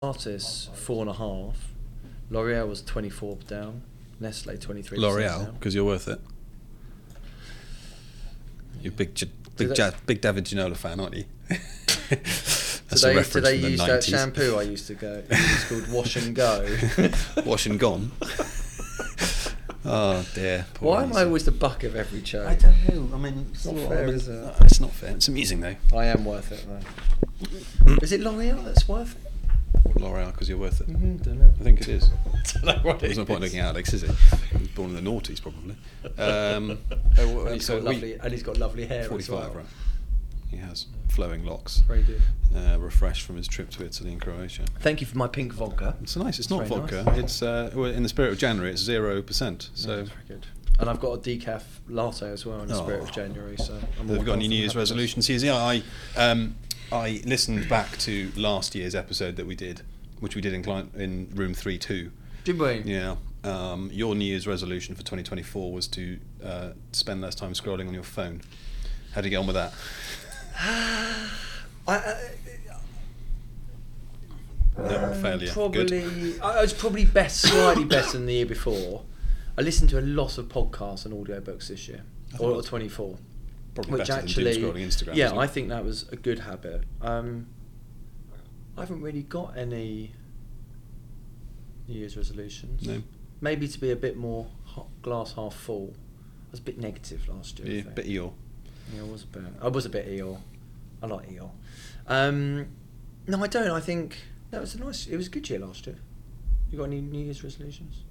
Novartis 4.5. L'Oreal was 24 down. Nestle 23%. L'Oreal, because you're worth it. You're a big David Ginola fan, aren't you? That's a reference do they from the use 90s. that shampoo I used to go? It's called Wash and Go. Wash and Gone. Oh dear. Why am I always the buck of every joke? I don't know. I mean, It's not fair, is it? It's not fair. It's amusing though. I am worth it though. Is it L'Oreal that's worth it? L'Oreal, because you're worth it. Don't know. I think it is. Don't know what There's it no point is. looking at Alex, is it? He was born in the noughties, probably. And he's got lovely hair 45, as well. right? He has flowing locks, Very good. refreshed from his trip to Italy and Croatia. Thank you for my pink vodka. It's nice. It's not very vodka. nice. It's well, in the spirit of January. It's 0%. So That's very good. And I've got a decaf latte as well in the spirit of January. So have you got any New Year's resolutions? Yeah, I listened back to last year's episode that we did, which we did in room 3-2. Did we? Yeah. Your New Year's resolution for 2024 was to spend less time scrolling on your phone. How do you get on with that? Failure. Good. I was probably slightly better than the year before. I listened to a lot of podcasts and audiobooks this year, or 24. Probably Which better actually, than doom scrolling Instagram. yeah, isn't it? I think that was a good habit. I haven't really got any New Year's resolutions. No. Maybe to be a bit more glass half full. I was a bit negative last year. I Yeah, think. bit Eeyore. Yeah, I was a bit Eeyore. I like Eeyore. No, I don't. I think it was a good year last year. You got any New Year's resolutions?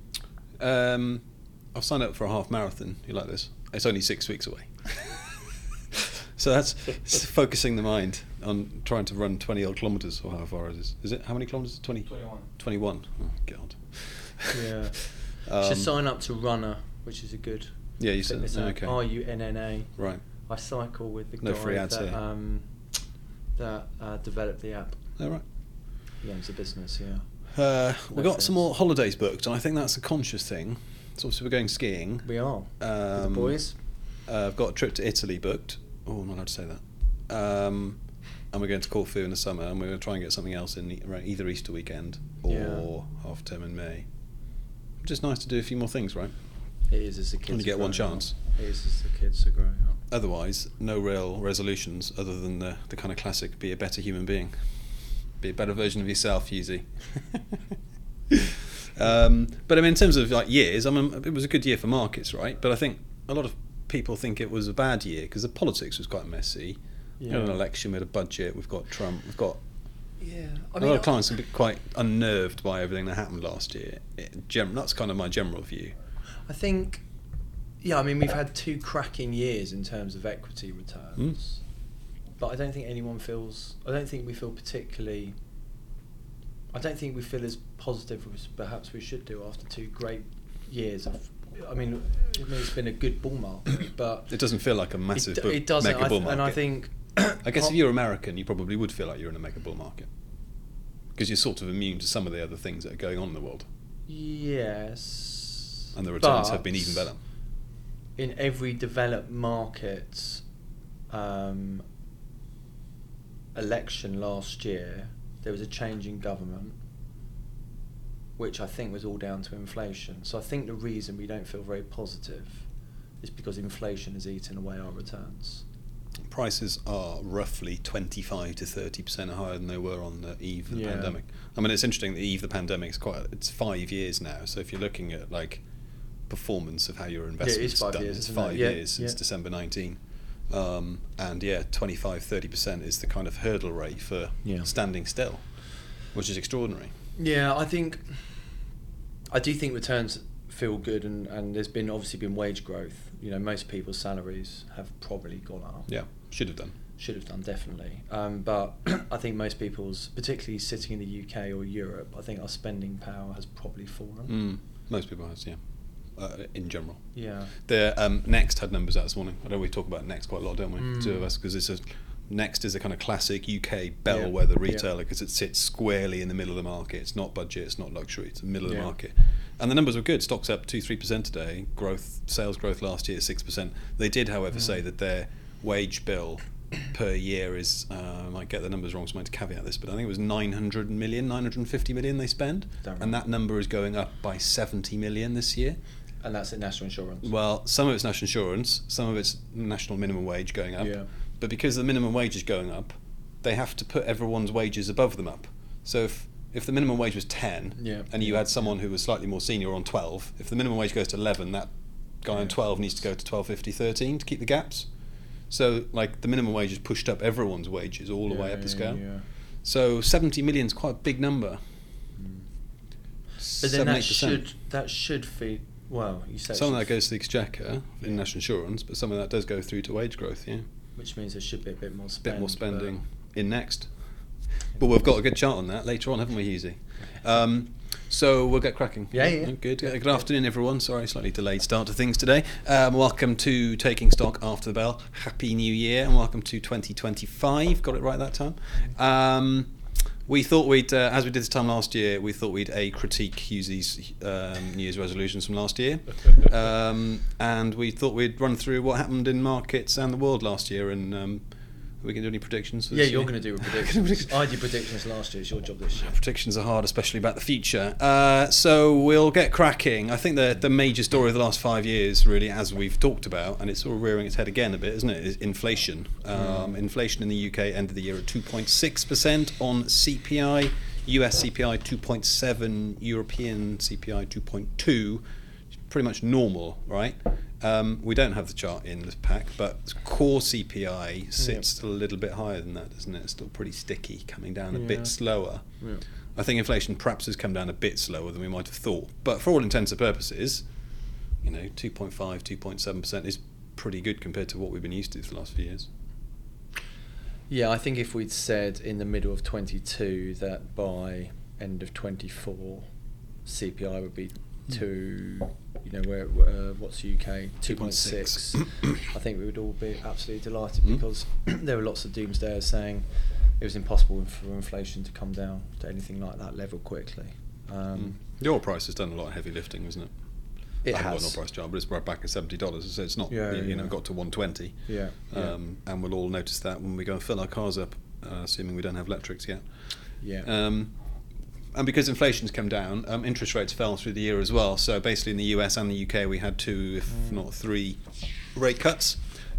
I've signed up for a half marathon. You like this? It's only 6 weeks away. So that's focusing the mind on trying to run 20 odd kilometres, or how far it is. Is it? How many kilometres? 20? 21. Oh, God. Yeah. Should sign up to Runner, which is a good Yeah, you said fitness app. okay. RUNNA. Right. I cycle with the No guy free ads that developed the app. Oh, right. He owns a business, yeah. We've got some more holidays booked, and I think that's a conscious thing. So obviously we're going skiing. We are. With the boys. I've got a trip to Italy booked. Oh, I'm not allowed to say that. And we're going to Corfu in the summer, and we're going to try and get something else in around either Easter weekend or half term in May. Just nice to do a few more things, right? It is as the kids Only get one chance. It is as the kids are growing up. Otherwise, no real resolutions other than the kind of classic: be a better human being, be a better version of yourself, Yuzi. But I mean, in terms of like years, I mean, it was a good year for markets, right? But I think a lot of people think it was a bad year because the politics was quite messy. Yeah. We had an election, we had a budget, we've got Trump, we've got a a lot of clients have been quite unnerved by everything that happened last year. That's kind of my general view. I think, I mean, we've had 2 cracking years in terms of equity returns, but I don't think we feel particularly. I don't think we feel as positive as perhaps we should do after 2 great years of. I mean, it's been a good bull market, but It doesn't feel like a massive it doesn't. mega bull market. And I think, I guess if you're American, you probably would feel like you're in a mega bull market because you're sort of immune to some of the other things that are going on in the world. Yes. And the returns have been even better. In every developed market election last year, there was a change in government, which I think was all down to inflation. So I think the reason we don't feel very positive is because inflation has eaten away our returns. Prices are roughly 25 to 30% higher than they were on the eve of the Yeah. pandemic. I mean, it's interesting. The eve of the pandemic it's 5 years now. So if you're looking at like performance of how your investment's is 5 done, years, it's isn't it? 5 Yeah, years since December 19. And 25-30% is the kind of hurdle rate for standing still, which is extraordinary. Yeah, I do think returns feel good, and there's been obviously been wage growth. You know, most people's salaries have probably gone up. Yeah, should have done. Should have done, definitely. But I think most people's, particularly sitting in the UK or Europe, I think our spending power has probably fallen. Most people has, yeah. In general. Yeah. The Next had numbers out this morning. I know we talk about Next quite a lot, don't we? Two of us, because Next is a kind of classic UK bellwether retailer because it sits squarely in the middle of the market. It's not budget, it's not luxury, it's the middle of the market. And the numbers were good. Stock's up 2-3% today. Sales growth last year 6%. They did, however, say that their wage bill per year is, I might get the numbers wrong, so I might caveat this, but I think it was 900 million, 950 million they spend, and that number is going up by 70 million this year. And that's in national insurance. Well, some of it's national insurance, some of it's national minimum wage going up. Yeah. But because the minimum wage is going up, they have to put everyone's wages above them up. So if the minimum wage was 10, and you had someone who was slightly more senior on 12, if the minimum wage goes to 11, that guy on 12 needs to go to 12.50, 13 to keep the gaps. So like the minimum wage has pushed up everyone's wages all the way up the scale. Yeah. So 70 million is quite a big number. But then that should feed. Well, you say some of that goes to the exchequer in national insurance, but some of that does go through to wage growth. Yeah. Which means there should be a bit more spending in next. But we've got a good chart on that later on, haven't we, Husey? So we'll get cracking. Yeah. Good. Good afternoon, everyone. Sorry, slightly delayed start to things today. Welcome to Taking Stock After the Bell. Happy New Year and welcome to 2025. Got it right that time. We thought we'd, as we did this time last year, we thought we'd critique Husey's New Year's resolutions from last year, and we thought we'd run through what happened in markets and the world last year, and we can do any predictions for this you're year? going to do a prediction. I did predictions last year. It's your job this year. Predictions are hard, especially about the future. So we'll get cracking. I think the major story of the last 5 years, really, as we've talked about, and it's sort of rearing its head again a bit, isn't it, is inflation. Inflation in the UK ended the year at 2.6% on CPI, US CPI 2.7, European CPI 2.2. Pretty much normal, right? We don't have the chart in this pack, but core CPI sits a little bit higher than that, doesn't it? It's still pretty sticky, coming down a bit slower. Yeah. I think inflation perhaps has come down a bit slower than we might have thought, but for all intents and purposes, 2.5, 2.7% is pretty good compared to what we've been used to for the last few years. Yeah, I think if we'd said in the middle of 22 that by end of 24 CPI would be what's UK 2.6. I think we would all be absolutely delighted because there were lots of doomsdayers saying it was impossible for inflation to come down to anything like that level quickly. The oil price has done a lot of heavy lifting, hasn't it? It I haven't has. got an oil price chart, but it's right back at $70, so it's not got to 120. And we'll all notice that when we go and fill our cars up, assuming we don't have electrics yet. And because inflation's come down, interest rates fell through the year as well. So basically in the US and the UK we had 2, if not 3 rate cuts.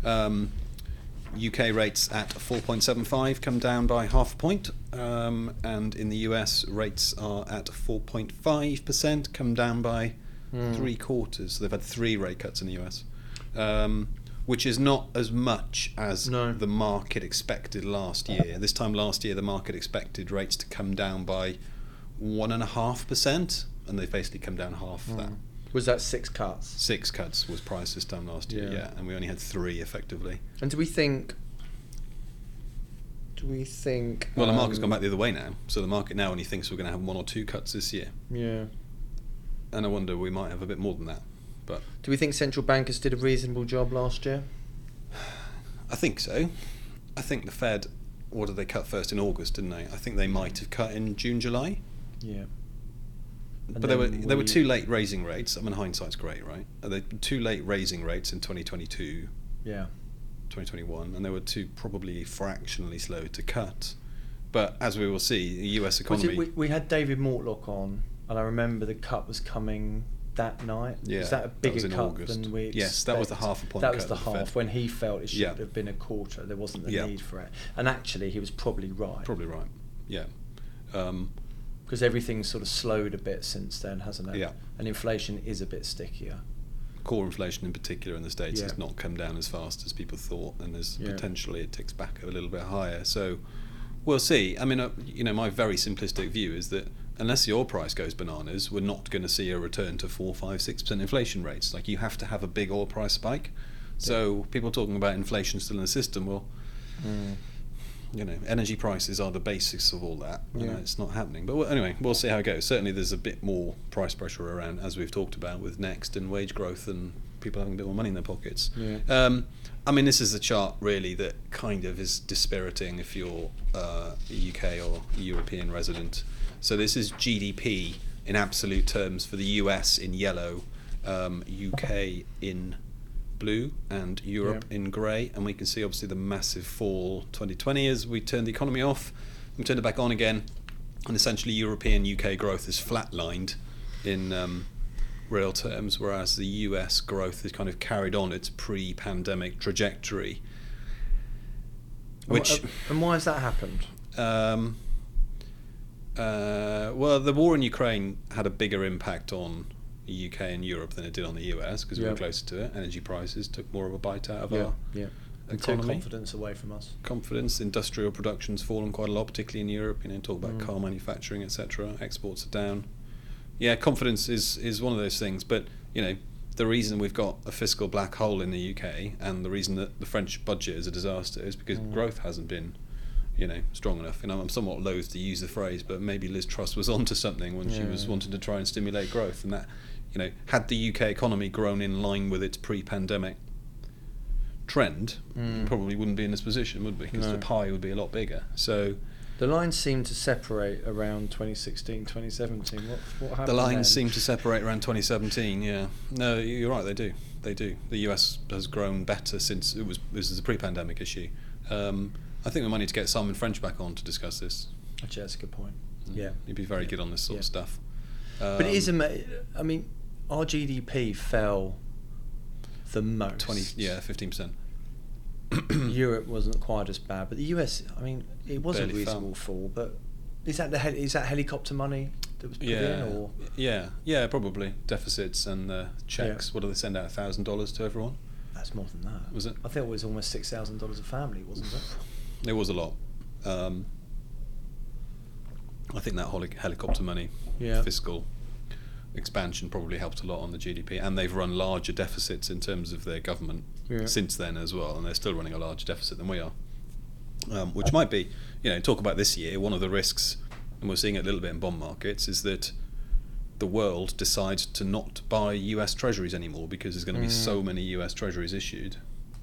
UK rates at 4.75 come down by half a point, and in the US rates are at 4.5%, come down by 3/4. So they've had 3 rate cuts in the US, which is not as much as the market expected last year. This time last year the market expected rates to come down by 1.5%, and they've basically come down half that. Was that 6 cuts? 6 cuts was priced this time last year, and we only had 3 effectively. And do we think? Well, the market's gone back the other way now, so the market now only thinks we're going to have 1 or 2 cuts this year. Yeah. And I wonder we might have a bit more than that. But do we think central bankers did a reasonable job last year? I think so. I think the Fed, what did they cut first in August, didn't they? I think they might have cut in June, July. Yeah. But they were too late raising rates. I mean, hindsight's great, right? They were too late raising rates in 2022. Yeah. 2021, and they were too probably fractionally slow to cut. But as we will see, the US economy. We had David Mortlock on, and I remember the cut was coming that night. Yeah, was that a bigger cut August. Than we expected? Yes, that was the half a point. That was the half when he felt it should have been a quarter. There wasn't the need for it, and actually he was probably right. Probably right. Yeah. Because everything's sort of slowed a bit since then, hasn't it? Yeah. And inflation is a bit stickier. Core inflation in particular in the States has not come down as fast as people thought, and there's potentially it ticks back a little bit higher. So we'll see. I mean, my very simplistic view is that unless the oil price goes bananas, we're not going to see a return to 4, 5, 6% inflation rates. Like, you have to have a big oil price spike. So people talking about inflation still in the system, well, energy prices are the basics of all that. It's not happening. But anyway, we'll see how it goes. Certainly there's a bit more price pressure around, as we've talked about, with Next and wage growth and people having a bit more money in their pockets. I mean, this is a chart really that kind of is dispiriting if you're a UK or European resident. So this is GDP in absolute terms for the US in yellow, UK in blue and Europe in grey, and we can see obviously the massive fall 2020 as we turned the economy off, we turned it back on again, and essentially European UK growth is flatlined in real terms, whereas the US growth has kind of carried on its pre-pandemic trajectory. And why has that happened? Well, the war in Ukraine had a bigger impact on the UK and Europe than it did on the US because we were closer to it. Energy prices took more of a bite out of our economy. Took confidence away from us. Confidence, industrial production's fallen quite a lot, particularly in Europe. Talk about car manufacturing, etc. Exports are down. Yeah, confidence is one of those things. But the reason we've got a fiscal black hole in the UK and the reason that the French budget is a disaster is because growth hasn't been strong enough. I'm somewhat loath to use the phrase, but maybe Liz Truss was onto something when she was wanting to try and stimulate growth, and that, had the UK economy grown in line with its pre-pandemic trend, we probably wouldn't be in this position, would we? Because the pie would be a lot bigger. So the lines seem to separate around 2016, 2017. What happened? The lines then? seem to separate around 2017. Yeah, no, you're right. They do. The US has grown better since this is a pre-pandemic issue. I think we might need to get Simon French back on to discuss this. Actually, that's a good point. Yeah, he'd be very good on this sort of stuff. But it is our GDP fell the most. 15%. Europe wasn't quite as bad, but the US, it was Barely a reasonable fall. But is that helicopter money that was put in, or yeah, probably deficits and checks. Yeah. What do they send out? $1,000 to everyone? That's more than that. Was it? I think it was almost $6,000 a family, wasn't it? It was a lot. I think that helicopter money, fiscal expansion probably helped a lot on the GDP, and they've run larger deficits in terms of their government since then as well, and they're still running a larger deficit than we are, which might be, talk about this year, one of the risks, and we're seeing it a little bit in bond markets, is that the world decides to not buy US treasuries anymore because there's going to be so many US treasuries issued.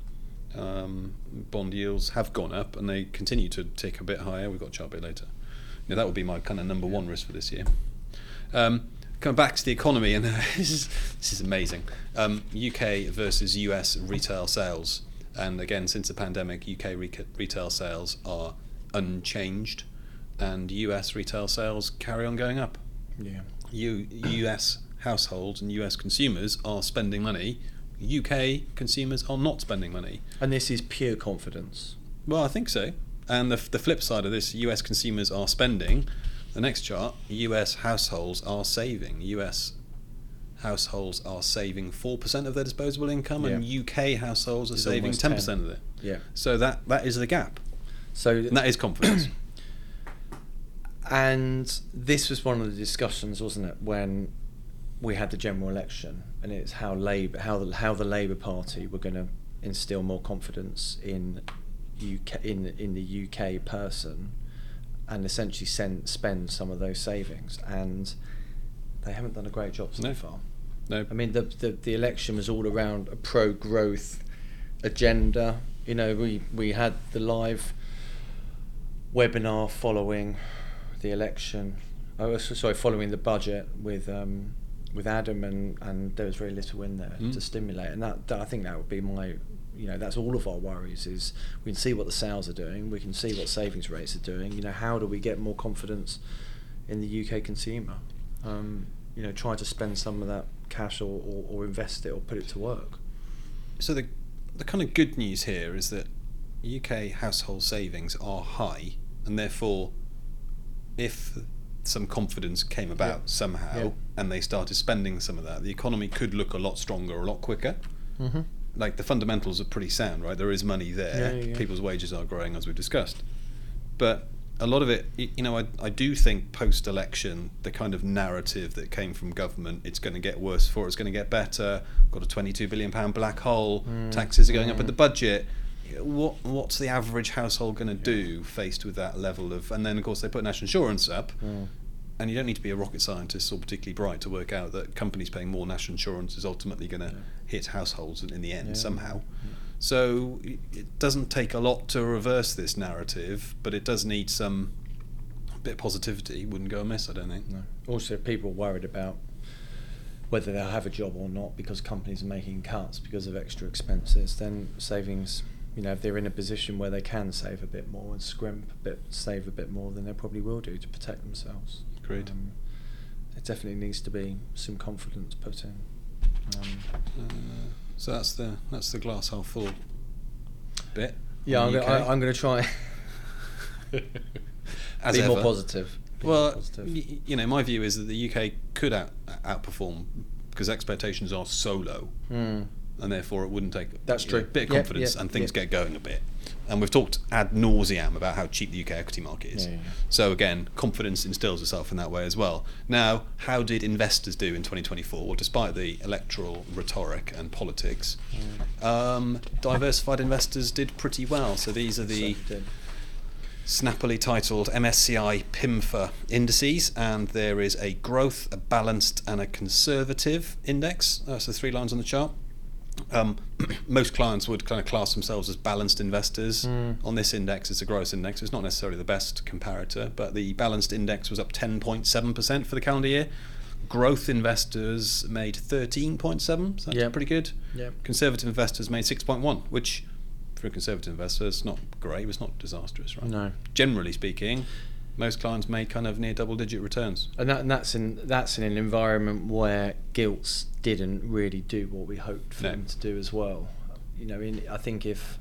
Bond yields have gone up and they continue to tick a bit higher. We've got a chart a bit later. That would be my kind of number one risk for this year. Coming back to the economy, and this is amazing. UK versus US retail sales, and again since the pandemic, UK retail sales are unchanged, and US retail sales carry on going up. Yeah. US households and US consumers are spending money. UK consumers are not spending money. And this is pure confidence. Well, I think so. And the flip side of this, US consumers are spending. The next chart, US households are saving. US households are saving 4% of their disposable income, and UK households are saving 10% of it. Yeah. So that is the gap. And that is confidence. And this was one of the discussions, wasn't it, when we had the general election, and it's how the Labour Party were going to instill more confidence in the UK person, and essentially spend some of those savings, and they haven't done a great job so far. No. The election was all around a pro-growth agenda. We had the live webinar following the election. Following the budget with Adam, and there was very little in there to stimulate, and that I think that would be my. That's all of our worries. Is we can see what the sales are doing, we can see what savings rates are doing. How do we get more confidence in the UK consumer? Try to spend some of that cash or invest it or put it to work. So the kind of good news here is that UK household savings are high, and therefore, if some confidence came about somehow and they started spending some of that, the economy could look a lot stronger, a lot quicker. Mm-hmm. Like the fundamentals are pretty sound, right? There is money there. People's wages are growing, as we've discussed. But a lot of it, I do think post-election, the kind of narrative that came from government, it's going to get worse before it's going to get better, got a £22 billion black hole, taxes are going up, but the budget, what's the average household going to do faced with that level of... And then, of course, they put national insurance up, and you don't need to be a rocket scientist or particularly bright to work out that companies paying more national insurance is ultimately going to hit households in the end somehow. So it doesn't take a lot to reverse this narrative, but it does need some bit of positivity. Wouldn't go amiss, I don't think. No. Also, people worried about whether they'll have a job or not, because companies are making cuts because of extra expenses, then savings, if they're in a position where they can save a bit more and save a bit more, then they probably will do to protect themselves. Agreed. There definitely needs to be some confidence put in. So that's the glass half full bit. Yeah, I'm going to try As be ever. more positive. My view is that the UK could outperform because expectations are so low, and therefore it wouldn't take a bit of confidence and things get going a bit. And we've talked ad nauseam about how cheap the UK equity market is. Yeah. So again, confidence instills itself in that way as well. Now, how did investors do in 2024? Well, despite the electoral rhetoric and politics, diversified investors did pretty well. So these are the snappily titled MSCI PIMFA indices, and there is a growth, a balanced and a conservative index. So 3 lines on the chart. Most clients would kind of class themselves as balanced investors. On this index, it's a gross index. It's not necessarily the best comparator, but the balanced index was up 10.7% for the calendar year. Growth investors made 13.7%, so that's pretty good. Yep. Conservative investors made 6.1%, which for a conservative investor is not great. It's not disastrous, right? No. Generally speaking, most clients made kind of near double-digit returns, and that's in an environment where gilts didn't really do what we hoped for them to do as well. I think if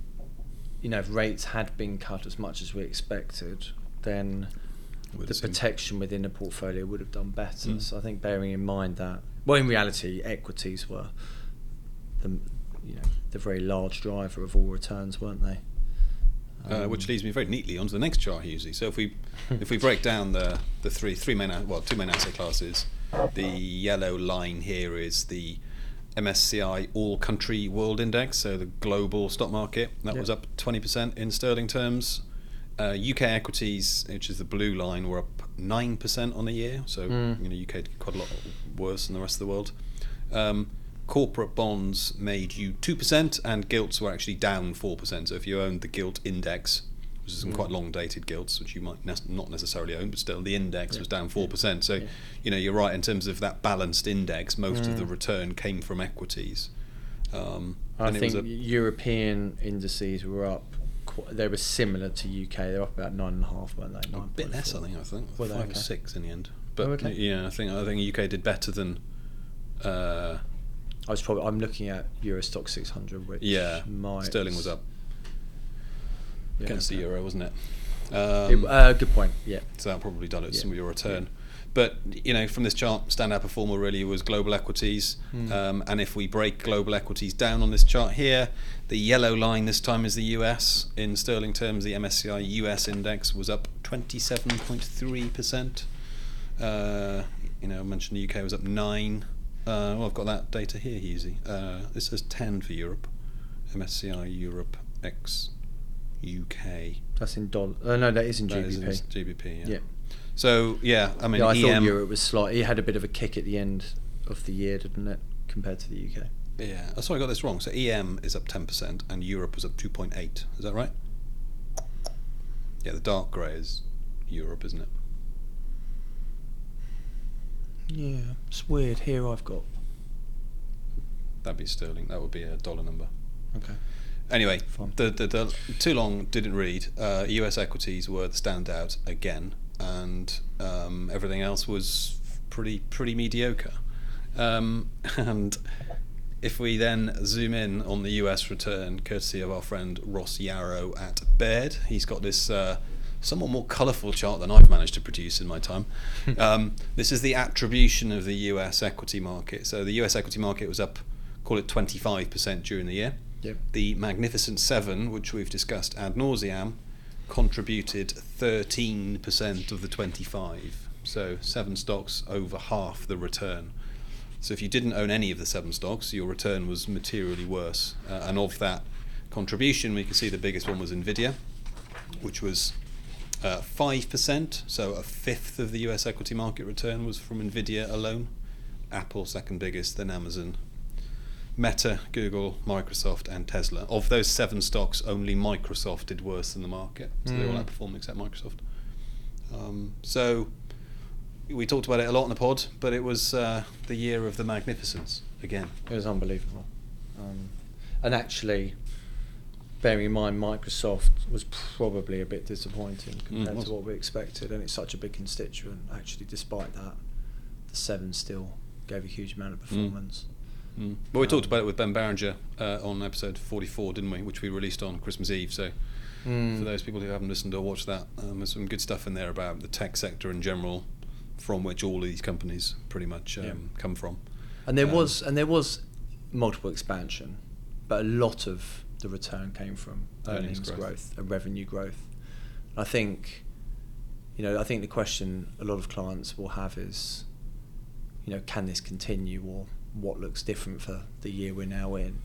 rates had been cut as much as we expected, then the protection within the portfolio would have done better. So I think bearing in mind that, well, in reality, equities were the very large driver of all returns, weren't they? Which leads me very neatly onto the next chart, usually. So if we break down the two main asset classes, the yellow line here is the MSCI All Country World Index, so the global stock market. That was up 20% in sterling terms. UK equities, which is the blue line, were up 9% on the year. So UK did quite a lot worse than the rest of the world. Corporate bonds made you 2%, and gilts were actually down 4%. So if you owned the gilt index, which is some quite long-dated gilts, which you might not necessarily own, but still the index was down 4%. So you're right in terms of that balanced index. Most of the return came from equities. I think European indices were up. They were similar to UK. They were up about 9.5, weren't they? A bit less, I think. 5 or 6 in the end. But I think UK did better than. I'm looking at Eurostock 600, which sterling was up against the euro, wasn't it? Good point. Yeah. So that probably dilutes some of your return. But from this chart, standout performer really was global equities. And if we break global equities down on this chart here, the yellow line this time is the US. In sterling terms, the MSCI US index was up 27.3%. I mentioned the UK was up 9%. I've got that data here, Husey. This says 10 for Europe. MSCI Europe X UK. That's in dollar. No, that is in GBP. That is in GBP, yeah. So, I thought Europe was slightly. It had a bit of a kick at the end of the year, didn't it, compared to the UK? Yeah. Oh, sorry, I got this wrong. So EM is up 10% and Europe was up 2.8%. Is that right? Yeah, the dark grey is Europe, isn't it? Yeah, it's weird. Here I've got. That'd be sterling. That would be a dollar number. Okay. Anyway, the too long didn't read. US equities were the standout again, and everything else was pretty mediocre. And if we then zoom in on the US return, courtesy of our friend Ross Yarrow at Baird, he's got this somewhat more colourful chart than I've managed to produce in my time. This is the attribution of the US equity market. So the US equity market was up, call it 25% during the year. Yep. The Magnificent Seven, which we've discussed ad nauseam, contributed 13% of the 25. So 7 stocks over half the return. So if you didn't own any of the 7 stocks, your return was materially worse. And of that contribution, we can see the biggest one was Nvidia, which was 5%, so a fifth of the US equity market return was from Nvidia alone. Apple second biggest, then Amazon, Meta, Google, Microsoft and Tesla. Of those 7 stocks, only Microsoft did worse than the market, so they all outperformed except Microsoft. So we talked about it a lot in the pod, but it was the year of the magnificence again. It was unbelievable. And actually, bearing in mind Microsoft was probably a bit disappointing compared to what we expected, and it's such a big constituent. Actually, despite that, the 7 still gave a huge amount of performance. Well, we talked about it with Ben Barringer on episode 44, didn't we? Which we released on Christmas Eve. So for those people who haven't listened or watched that, there's some good stuff in there about the tech sector in general, from which all of these companies pretty much come from. And there was multiple expansion, but a lot of the return came from earnings growth and revenue growth. I think the question a lot of clients will have is, can this continue, or what looks different for the year we're now in?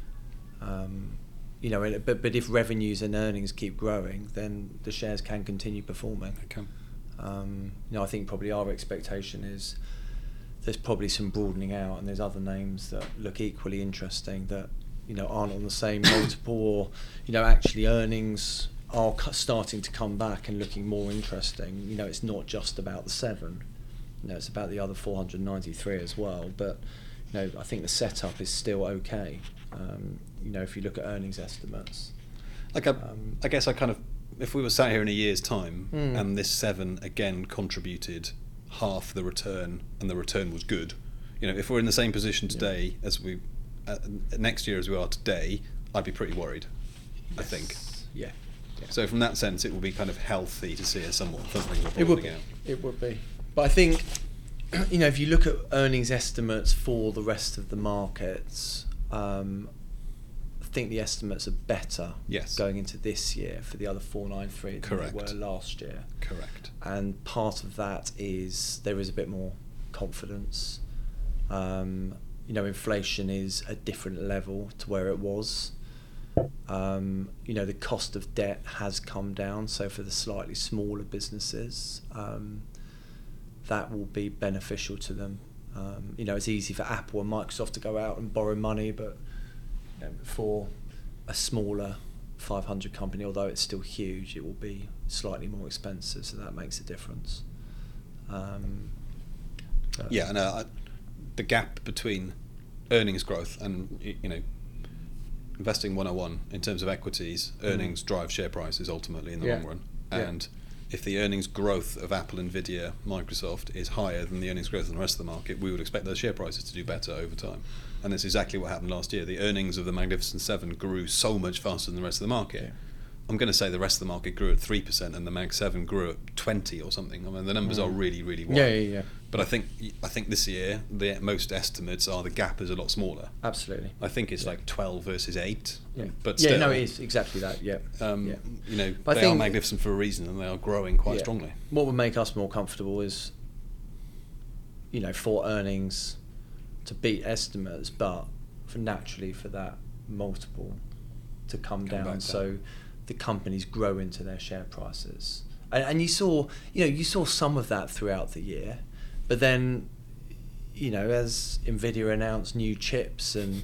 But if revenues and earnings keep growing, then the shares can continue performing. Okay. I think probably our expectation is there's probably some broadening out, and there's other names that look equally interesting that aren't on the same multiple, or actually earnings are starting to come back and looking more interesting. It's not just about the 7, it's about the other 493 as well. But I think the setup is still okay. If you look at earnings estimates, I guess if we were sat here in a year's time and this 7 again contributed half the return, and the return was good, if we're in the same position today as we next year as we are today, I'd be pretty worried. Yes. I think. Yeah. So from that sense, it will be kind of healthy to see something it would be. But I think, if you look at earnings estimates for the rest of the markets, I think the estimates are better going into this year for the other 493 than they were last year. Correct. And part of that is there is a bit more confidence. Inflation is a different level to where it was. The cost of debt has come down, so for the slightly smaller businesses, that will be beneficial to them. It's easy for Apple and Microsoft to go out and borrow money, but for a smaller 500 company, although it's still huge, it will be slightly more expensive, so that makes a difference. The gap between earnings growth and investing 101 in terms of equities, earnings drive share prices ultimately in the long run, and if the earnings growth of Apple, Nvidia, Microsoft is higher than the earnings growth in the rest of the market, we would expect those share prices to do better over time. And that's exactly what happened last year. The earnings of the Magnificent 7 grew so much faster than the rest of the market. I'm going to say the rest of the market grew at 3% and the Mag 7 grew at 20 or something. I mean, the numbers are really, really wide. Yeah. But I think this year, most estimates are the gap is a lot smaller. Absolutely. I think it's like 12 versus 8. Yeah. But still, it is exactly that. Yeah. They are magnificent for a reason, and they are growing quite strongly. What would make us more comfortable is, for earnings to beat estimates, but for that multiple to come down. So the companies grow into their share prices, and you saw some of that throughout the year, but then as Nvidia announced new chips and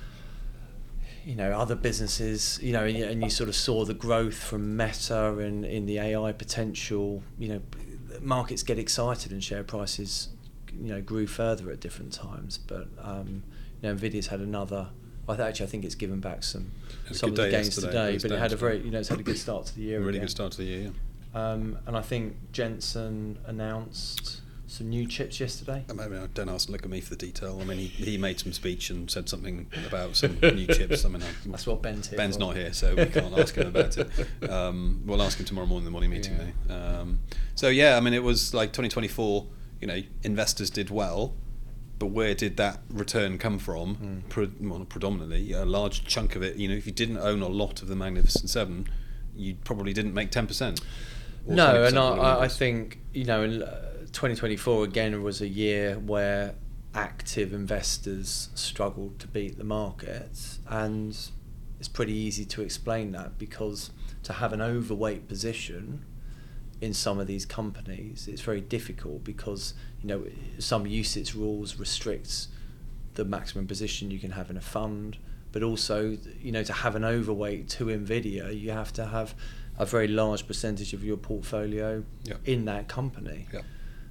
other businesses, and you sort of saw the growth from Meta and in the AI potential, markets get excited and share prices grew further at different times. But Nvidia's had another. I think it's given back some of the gains today, but it had it's had a good start to the year. Really good start to the year. And I think Jensen announced some new chips yesterday. I mean, don't look at me for the detail. I mean, he made some speech and said something about some new chips. I mean, that's what Ben's here. Ben's not here, so we can't ask him about it. We'll ask him tomorrow morning in the morning meeting, though. I mean, it was like 2024. Investors did well. But where did that return come from? Predominantly, a large chunk of it. If you didn't own a lot of the Magnificent 7, you probably didn't make 10%. No, and I think in 2024 again was a year where active investors struggled to beat the market, and it's pretty easy to explain that, because to have an overweight position in some of these companies, it's very difficult, because some UCITS rules restricts the maximum position you can have in a fund, but also to have an overweight to Nvidia, you have to have a very large percentage of your portfolio in that company.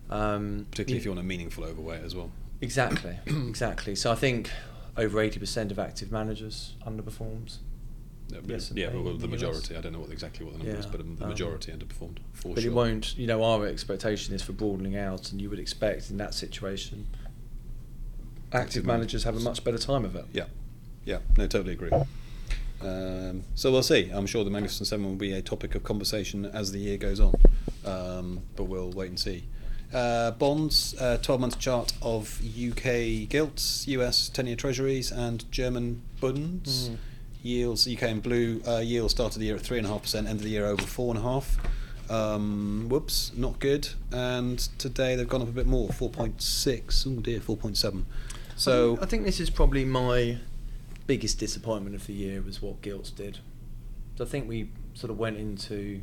Particularly if you want a meaningful overweight as well. Exactly, exactly. So I think over 80% of active managers underperformed. Well, the majority. I don't know exactly what the number is, but the majority underperformed. But it won't. Our expectation is for broadening out, and you would expect in that situation, active managers have a much better time of it. Yeah. No, totally agree. So we'll see. I'm sure the Magnificent Seven will be a topic of conversation as the year goes on, but we'll wait and see. Bonds, 12-month chart of UK gilts, US 10-year treasuries, and German bunds. Yields, UK in blue, yields started the year at 3.5%, end of the year over 4.5%. Whoops, not good. And today they've gone up a bit more, 4.6. Oh dear, 4.7. So I think this is probably my biggest disappointment of the year was what gilts did. So I think we sort of went into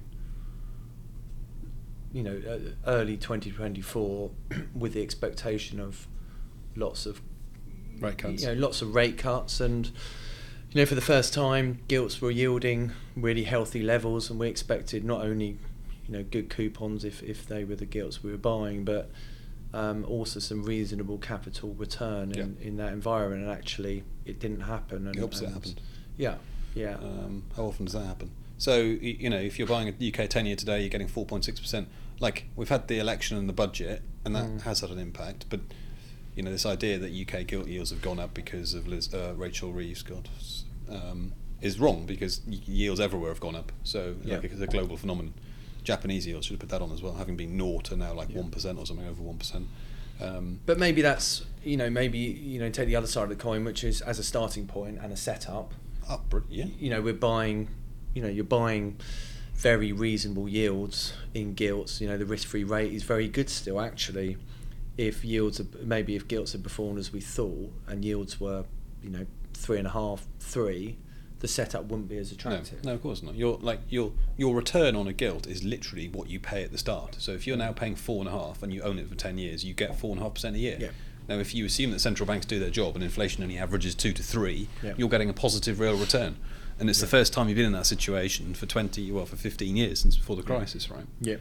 early 2024 with the expectation of lots of rate cuts. Lots of rate cuts, and for the first time, gilts were yielding really healthy levels, and we expected not only good coupons if they were the gilts we were buying, but also some reasonable capital return in that environment. And actually, it didn't happen. And the opposite happened. Yeah. How often does that happen? So if you're buying a UK 10-year today, you're getting 4.6%. Like, we've had the election and the budget, and that has had an impact. But this idea that UK gilt yields have gone up because of Rachel Reeves, is wrong, because yields everywhere have gone up. So it's a global phenomenon. Japanese yields, should have put that on as well, having been 0 to now 1% or something, over 1%. But maybe that's take the other side of the coin, which is as a starting point and a setup. We're buying. You're buying very reasonable yields in gilts. The risk-free rate is very good still, actually. If gilts had performed as we thought and yields were 3.5, 3, the setup wouldn't be as attractive. No, of course not. Your return on a gilt is literally what you pay at the start. So if you're now paying 4.5 and you own it for 10 years, you get 4.5% a year. Yeah. Now, if you assume that central banks do their job and inflation only averages 2 to 3, you're getting a positive real return. And it's the first time you've been in that situation for 15 years since before the crisis, right? Yeah.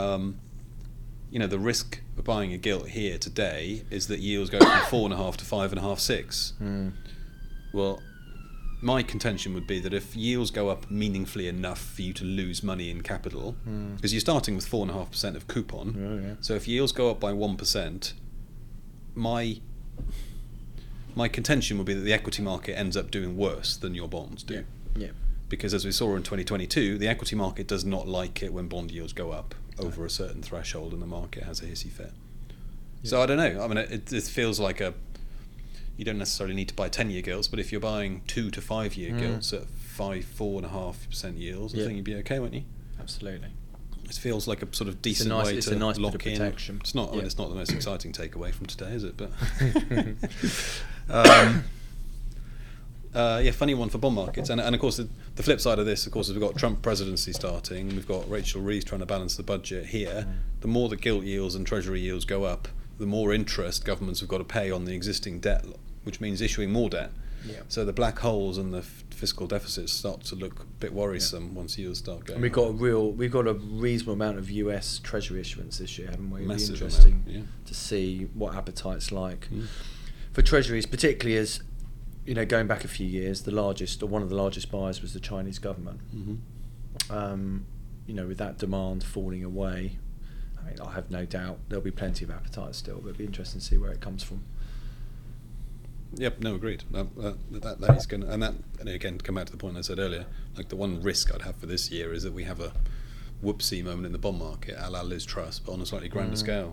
The risk of buying a gilt here today is that yields go from 4.5 to 5.5, 6. Well, my contention would be that if yields go up meaningfully enough for you to lose money in capital, because you're starting with 4.5% of coupon, so if yields go up by 1%, my contention would be that the equity market ends up doing worse than your bonds do. Yeah. Because as we saw in 2022, the equity market does not like it when bond yields go up over a certain threshold, and the market has a hissy fit. So I don't know. I mean, it feels like you don't necessarily need to buy 10-year gilts, but if you're buying 2 to 5-year gilts at 4.5% yields, I think you'd be okay, wouldn't you? Absolutely. It feels like a sort of decent way to lock in. Protection. It's not. I mean, it's not the most exciting takeaway from today, is it? But funny one for bond markets. And of course, the flip side of this, of course, is we've got Trump presidency starting. We've got Rachel Reeves trying to balance the budget here. The more the gilt yields and treasury yields go up, the more interest governments have got to pay on the existing debt, which means issuing more debt. Yeah. So the black holes and the fiscal deficits start to look a bit worrisome once yields start going. And we've got a reasonable amount of US Treasury issuance this year, haven't we? It'll be Massive interesting to see what appetite's like for Treasuries, particularly as going back a few years, the largest or one of the largest buyers was the Chinese government. With that demand falling away, I mean, I have no doubt there'll be plenty of appetite still, but it'll be interesting to see where it comes from. Yep, no, agreed. That is going to, and again, to come back to the point I said earlier, like the one risk I'd have for this year is that we have a whoopsie moment in the bond market, a la Liz Truss, but on a slightly grander scale.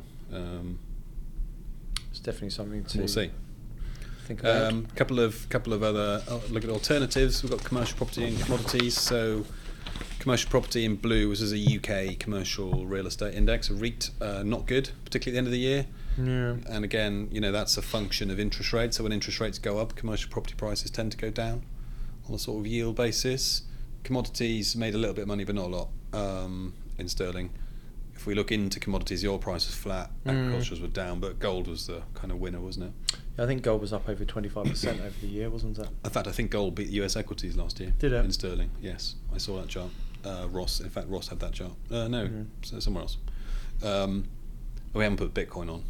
It's definitely something to we'll see. Think about. Couple of other look at alternatives. We've got commercial property and commodities. So commercial property in blue, this is a UK commercial real estate index, a REIT, not good, particularly at the end of the year. Yeah. And again, that's a function of interest rates. So when interest rates go up, commercial property prices tend to go down on a sort of yield basis. Commodities made a little bit of money, but not a lot in sterling. If we look into commodities, the oil price was flat, agricultures were down, but gold was the kind of winner, wasn't it? I think gold was up over 25% over the year, wasn't it? In fact, I think gold beat US equities last year. Did it? In sterling, yes. I saw that chart. Ross had that chart. Somewhere else. We haven't put Bitcoin on.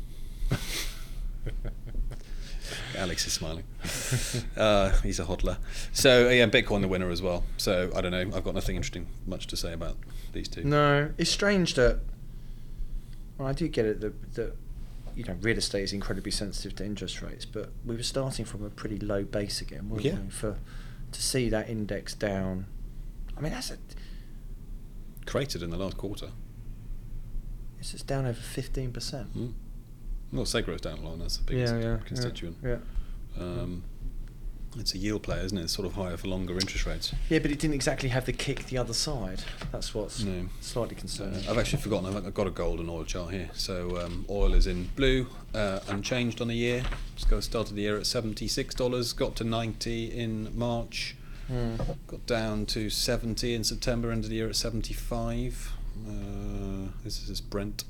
Alex is smiling. He's a hodler. So yeah, Bitcoin the winner as well. So I don't know. I've got nothing interesting much to say about these two. No, it's strange that. Well, I do get it that real estate is incredibly sensitive to interest rates, but we were starting from a pretty low base again, weren't we? To see that index down. I mean, that's created in the last quarter. It's down over 15%. Well, Segro's down a lot, and that's the biggest constituent. Yeah. It's a yield player, isn't it? It's sort of higher for longer interest rates. Yeah, but it didn't exactly have the kick the other side. That's what's slightly concerning. I've actually forgotten. I've got a gold and oil chart here. So oil is in blue, unchanged on the year. Started the year at $76, got to 90 in March, got down to 70 in September, ended the year at 75. This is Brent.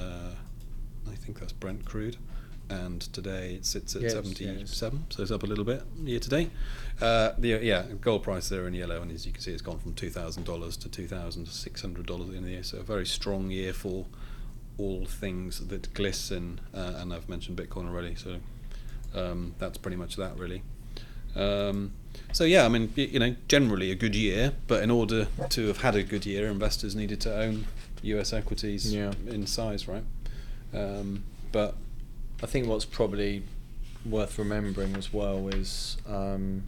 I think that's Brent crude. And today it sits at 77, so it's up a little bit year to date. Gold price there in yellow, and as you can see, it's gone from $2,000 to $2,600 at the end of the year. So a very strong year for all things that glisten, and I've mentioned Bitcoin already. So that's pretty much that, really. So yeah, I mean, generally a good year, but in order to have had a good year, investors needed to own US equities in size, right? But I think what's probably worth remembering as well is, that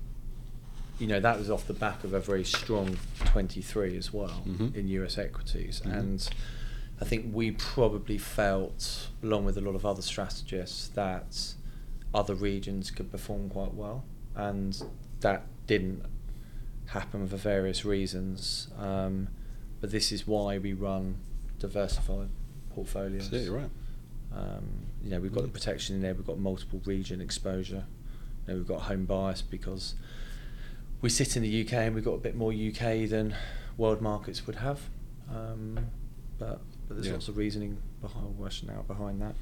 was off the back of a very strong 23 as well in US equities. And I think we probably felt, along with a lot of other strategists, that other regions could perform quite well. And that didn't happen for various reasons. But this is why we run diversified portfolios. Absolutely right. We've got the protection in there. We've got multiple region exposure. We've got home bias because we sit in the UK and we've got a bit more UK than world markets would have. But there's lots of reasoning rationale behind that.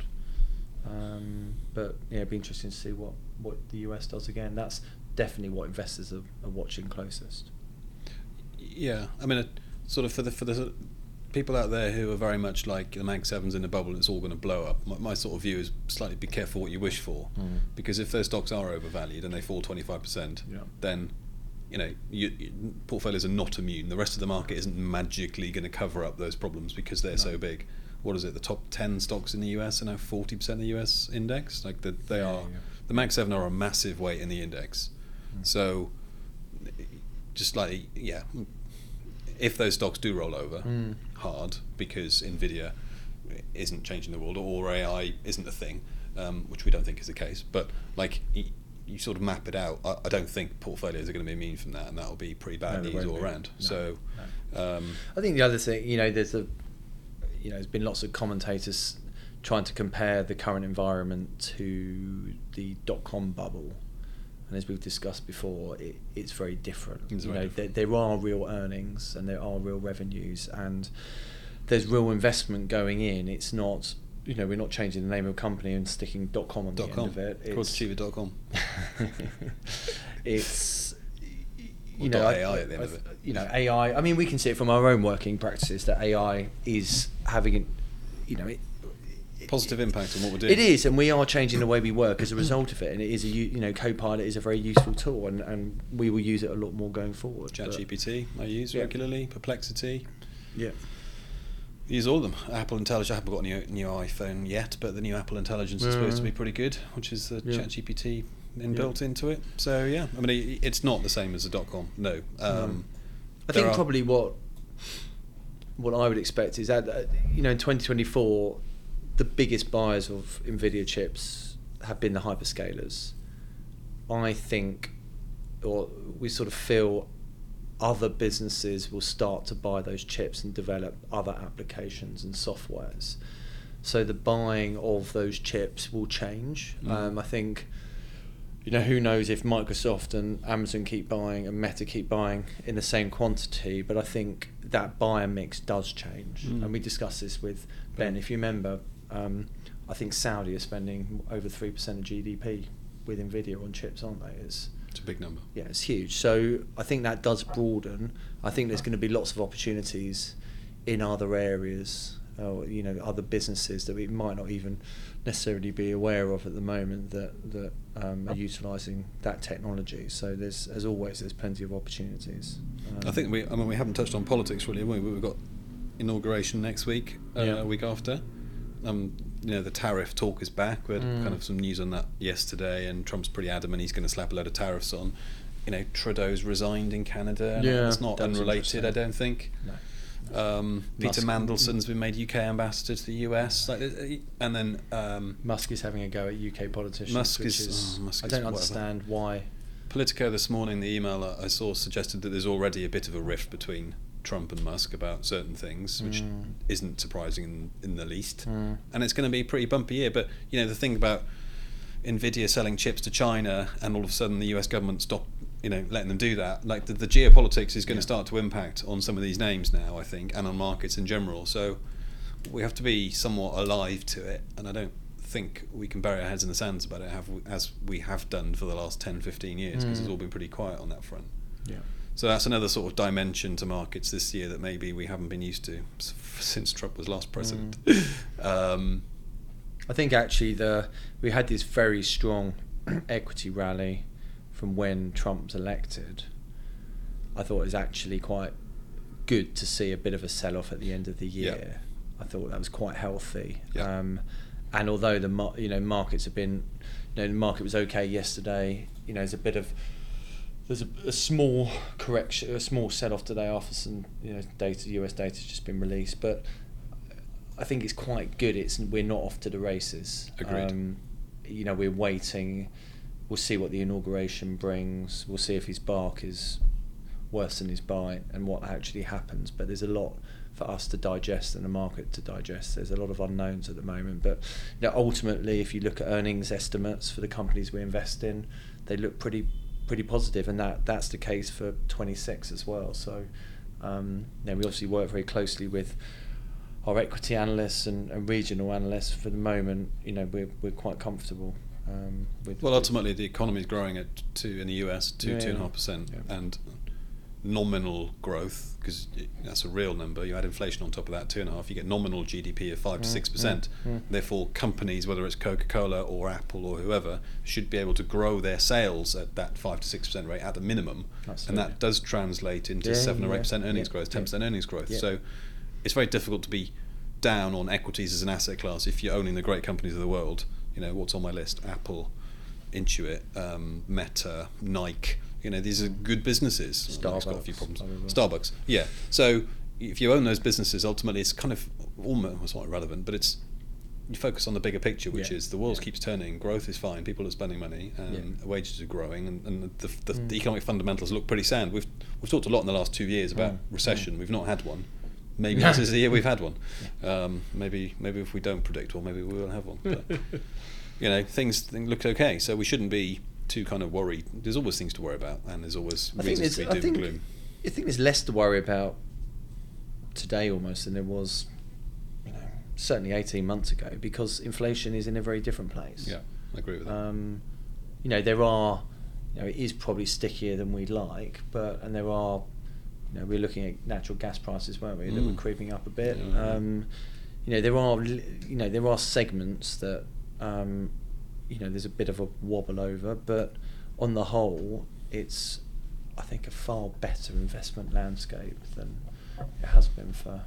It'd be interesting to see what the US does again. That's definitely what investors are watching closest. Yeah, I mean, sort of for the people out there who are very much like the Mag 7's in the bubble and it's all going to blow up, my sort of view is slightly be careful what you wish for, because if those stocks are overvalued and they fall 25%, then portfolios are not immune. The rest of the market isn't magically going to cover up those problems because they're so big. What is it? The top 10 stocks in the US are now 40% of the US index. Like they are, the Mag 7 are a massive weight in the index. So, just like if those stocks do roll over hard because Nvidia isn't changing the world or AI isn't a thing, which we don't think is the case, but like you sort of map it out, I don't think portfolios are going to be immune from that, and that will be pretty bad news all around. I think the other thing, there's been lots of commentators trying to compare the current environment to the dot-com bubble. And as we've discussed before, it's very different. There are real earnings and there are real revenues and there's real investment going in. It's not, we're not changing the name of a company and sticking .com on the end of it. It's.com. It's AI at the end of it. AI. I mean, we can see it from our own working practices that AI is having, positive impact on what we're doing. It is, and we are changing the way we work as a result of it. And it is Copilot is a very useful tool, and we will use it a lot more going forward. ChatGPT I use regularly. Perplexity. Yeah. Use all of them. Apple Intelligence. I haven't got a new iPhone yet, but the new Apple Intelligence is supposed to be pretty good, which is the ChatGPT inbuilt into it. So I mean, it's not the same as the .com. No. I think probably what I would expect is that in 2024. The biggest buyers of Nvidia chips have been the hyperscalers. I think, or we sort of feel, other businesses will start to buy those chips and develop other applications and softwares. So the buying of those chips will change. I think, who knows if Microsoft and Amazon keep buying and Meta keep buying in the same quantity, but I think that buyer mix does change. And we discussed this with Ben, if you remember. I think Saudi are spending over 3% of GDP with Nvidia on chips, aren't they? It's a big number. Yeah, it's huge. So I think that does broaden. I think there's going to be lots of opportunities in other areas or other businesses that we might not even necessarily be aware of at the moment that are utilising that technology. So as always, there's plenty of opportunities. I think we haven't touched on politics really, have we? We've got inauguration next week, a week after. The tariff talk is back. We had kind of some news on that yesterday, and Trump's pretty adamant he's going to slap a load of tariffs on. Trudeau's resigned in Canada. Yeah, it's not unrelated, I don't think. No. Peter Mandelson's been made UK ambassador to the US, and then Musk is having a go at UK politicians. Musk which is I don't understand why. Politico this morning, the email I saw suggested that there's already a bit of a rift between Trump and Musk about certain things, which isn't surprising in the least. And it's going to be a pretty bumpy year. But the thing about Nvidia selling chips to China, and all of a sudden the US government stopped letting them do that, like the geopolitics is going to start to impact on some of these names now, I think, and on markets in general. So we have to be somewhat alive to it, and I don't think we can bury our heads in the sands about it as we have done for the last 10-15 years, because it's all been pretty quiet on that front. So that's another sort of dimension to markets this year that maybe we haven't been used to since Trump was last president. I think actually we had this very strong equity rally from when Trump was elected. I thought it was actually quite good to see a bit of a sell-off at the end of the year. I thought that was quite healthy. And although the markets have been, the market was okay yesterday. There's a small correction, a small sell-off today after some data. US data's just been released, but I think it's quite good. We're not off to the races. Agreed. We're waiting. We'll see what the inauguration brings. We'll see if his bark is worse than his bite and what actually happens. But there's a lot for us to digest and the market to digest. There's a lot of unknowns at the moment. But ultimately, if you look at earnings estimates for the companies we invest in, they look pretty positive, and that's the case for 26 as well. So we obviously work very closely with our equity analysts and regional analysts. For the moment, we're quite comfortable. Ultimately, the economy is growing at in the US 2.5%, and nominal growth, because that's a real number. You add inflation on top of that, 2.5%. You get nominal GDP of 5 to 6%. Therefore, companies, whether it's Coca-Cola or Apple or whoever, should be able to grow their sales at that 5 to 6% rate at the minimum, and that does translate into 7 or 8% earnings growth, 10% earnings growth. So it's very difficult to be down on equities as an asset class if you're owning the great companies of the world. What's on my list? Apple, Intuit, Meta, Nike. These are good businesses. Starbucks. Got a few problems. Starbucks. Yeah. So if you own those businesses, ultimately it's kind of almost not irrelevant, but you focus on the bigger picture, which is the world keeps turning, growth is fine, people are spending money, wages are growing, and the economic fundamentals look pretty sound. We've talked a lot in the last 2 years about recession. We've not had one. Maybe this is the year we've had one. Maybe if we don't predict one, maybe we will have one. But, things look okay, so we shouldn't be too kind of worried. There's always things to worry about, and there's always reasons to be doom and gloom. I think there's less to worry about today almost than there was, certainly 18 months ago, because inflation is in a very different place. Yeah, I agree with that. There are, it is probably stickier than we'd like, and there are. We're looking at natural gas prices, weren't we? That were creeping up a bit. There are segments that there's a bit of a wobble over, but on the whole, it's I think a far better investment landscape than it has been for.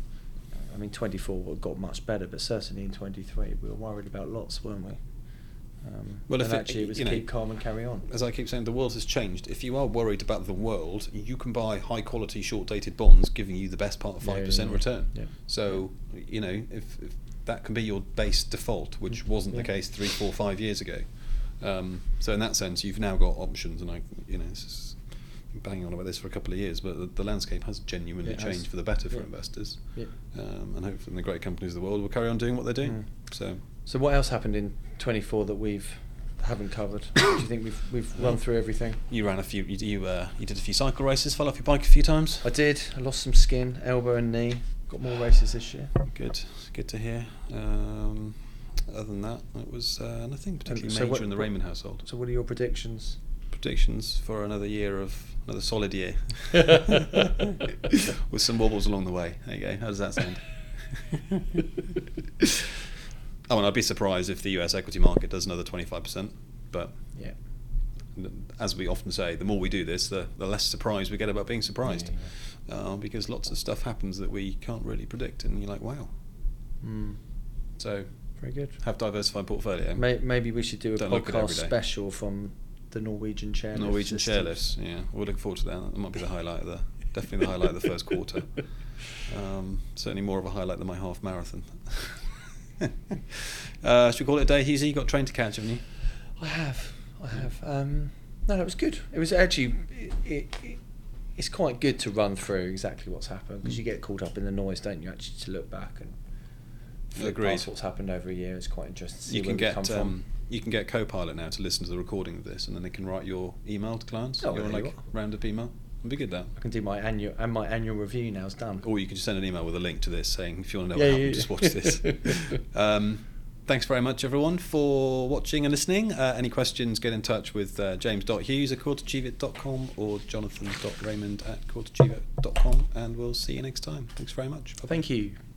24 got much better, but certainly in 23 we were worried about lots, weren't we? It was keep calm and carry on. As I keep saying, the world has changed. If you are worried about the world, you can buy high quality short dated bonds giving you the best part of 5% return. So if that can be your base default, which wasn't the case 3, 4, 5 years ago. So in that sense, you've now got options, and this is banging on about this for a couple of years, but the landscape has genuinely changed for the better for investors. And hopefully the great companies of the world will carry on doing what they're doing. So what else happened in 24 that we haven't covered? Do you think we've run through everything? You ran a few. You did a few cycle races. Fell off your bike a few times. I did. I lost some skin, elbow and knee. Got more races this year. Good to hear. Other than that, it was nothing particularly major in the Raymond household. So what are your predictions? Predictions for another solid year, with some wobbles along the way. There you go. How does that sound? Oh, and I'd be surprised if the US equity market does another 25%. But Yeah. as we often say, the more we do this, the less surprise we get about being surprised. Because lots of stuff happens that we can't really predict, and you're like, wow. So Very good. have diversified portfolio. Maybe we should do a Don't look at it podcast every day. special from the Norwegian chairlift. Chairlifts, yeah. We're looking forward to that. That might be the highlight of definitely the highlight of the first quarter. Certainly more of a highlight than my half marathon. Should we call it a day, Husey? You got a train to catch, haven't you? I have. No, it was good. It was actually. It's quite good to run through exactly what's happened, because you get caught up in the noise, don't you? Actually, to look back and look past what's happened over a year. It's quite interesting to see where we come from. You can get Copilot now to listen to the recording of this, and then they can write your email to clients. Oh, your really? roundup email. It'd be good, that. I can do my annual review now. It's done. Or you can just send an email with a link to this saying, if you want to know what happened, just watch this. Thanks very much, everyone, for watching and listening. Any questions, get in touch with james.hughes@courtachieveit.com or jonathan.raymond@courtachieveit.com, and we'll see you next time. Thanks very much. Bye-bye. Thank you.